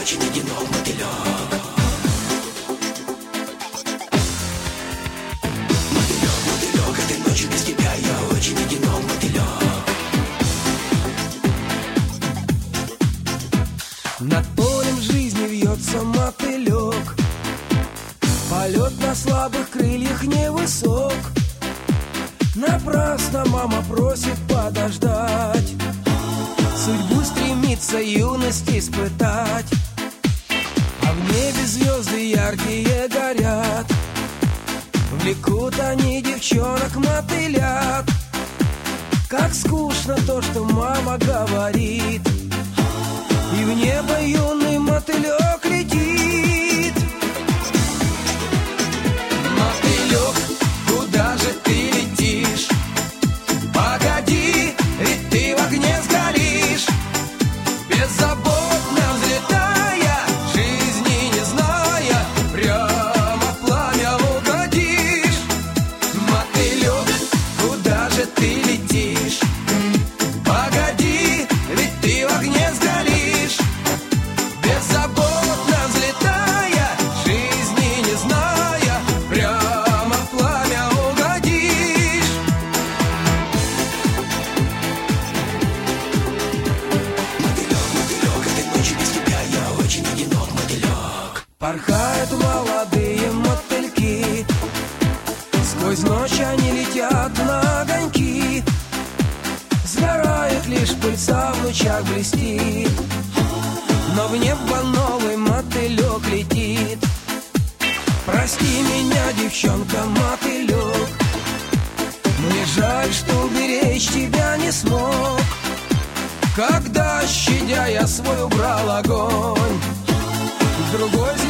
очень одинок, мотылек. Мотылек, мотылек, этой ночью без тебя я очень одинок, мотылек. Над полем жизни вьется мотылек, полет на слабых крыльях невысок. Напрасно мама просит подождать, судьбу стремится юность испытать. А в небе звезды яркие горят, влекут они девчонок мотылят. Как скучно то, что мама говорит, и в небо юный мотылек летит. Мотылек, куда же ты летишь? Погоди, ведь ты в огне сгоришь. Беззаботно взлетая, жизни не зная, прямо в пламя угодишь. Мотылек, куда же ты летишь? Погоди, ведь ты в огне сгоришь. Беззаботно взлетая, жизни не зная, прямо в пламя угодишь. Мотылек, мотылек, этой ночью без тебя я очень одинок, мотылек. Порхают молодые мотыльки, сквозь ночь они летят на огоньки. Сгорает лишь пыльца, в лучах блестит, но в небо новый мотылек летит. Прости меня, девчонка, мотылек, мне жаль, что уберечь тебя не смог. Когда, щадя, я свой убрал огонь, в другой